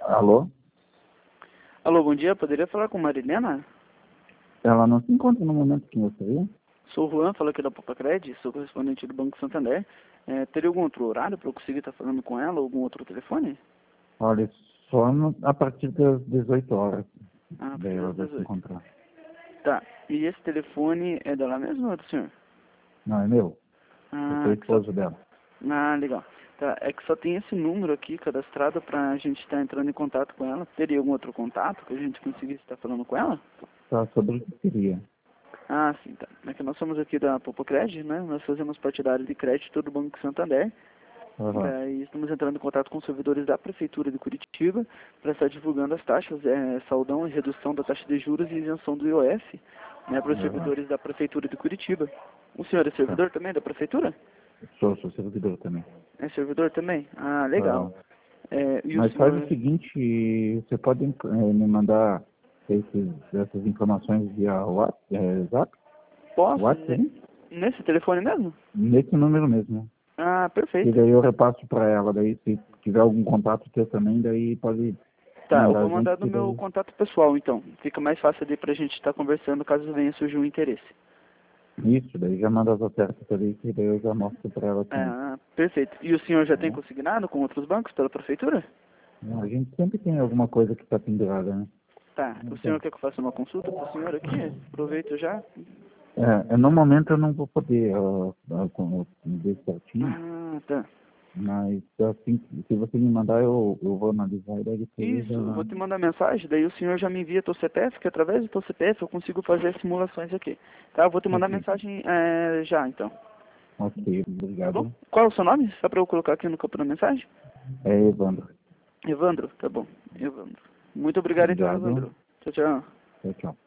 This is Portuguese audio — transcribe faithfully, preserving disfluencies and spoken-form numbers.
Alô? Alô, bom dia. Poderia falar com Marilena? Ela não se encontra no momento que você viu? Sou o Juan, falo aqui da Popacred, sou correspondente do Banco Santander. É, teria algum outro horário para eu conseguir estar falando com ela, ou algum outro telefone? Olha, só no, a partir das dezoito horas. Ah, Daí ela às vai se dezoito. encontrar. Tá. E esse telefone é dela mesma ou é do senhor? Não, é meu. Eu sou Ah, que só... esposo dela. ah, legal. Tá, é que só tem esse número aqui cadastrado para a gente estar entrando em contato com ela. Teria algum outro contato que a gente conseguisse estar falando com ela? Tá sobre o que queria. Ah, sim, tá. É que nós somos aqui da Popocred, né? Nós fazemos parte da área de crédito do Banco Santander. Uhum. Daí estamos entrando em contato com os servidores da Prefeitura de Curitiba para estar divulgando as taxas, é, saudão e redução da taxa de juros e isenção do I O F, né, para os Uhum. servidores da Prefeitura de Curitiba. O senhor é Tá. servidor também da Prefeitura? Sou, sou servidor também. É servidor também? Ah, legal. Uhum. É, e o Mas faz o senhor... seguinte, você pode eh, me mandar esses, essas informações via WhatsApp, eh, Zap? Posso? WhatsApp, Ne- hein? Nesse telefone mesmo? Nesse número mesmo. Ah, E perfeito. daí eu repasso para ela, daí se tiver algum contato teu também, daí pode Tá, eu mandar vou junto, mandar no que meu daí... contato pessoal, então. Fica mais fácil ali para a gente estar conversando caso venha surgir um interesse. Isso, daí já manda as ofertas ali, que daí eu já mostro para ela também. Ah, perfeito. E o senhor já Tá tem bom? consignado com outros bancos pela Prefeitura? A gente sempre tem alguma coisa que está pendurada, né? Tá. Não O senhor tem. quer que eu faça uma consulta para o senhor aqui? Aproveito já. É, é, no momento eu não vou poder ó, ó, com- ver certinho, Ah, tá. mas assim, se você me mandar, eu, eu vou analisar e daí depois eu Isso, eu já... vou te mandar mensagem, daí o senhor já me envia teu C P F, que através do teu C P F eu consigo fazer as simulações aqui. Tá? Eu vou te mandar Ok, mensagem é, já, então. ok, Tá bom? obrigado. Qual é o seu nome? Só para eu colocar aqui no campo da mensagem? É, Evandro. Evandro, tá bom. Evandro. Muito obrigado então, Obrigado. Evandro. Tchau, tchau. Tchau, tchau.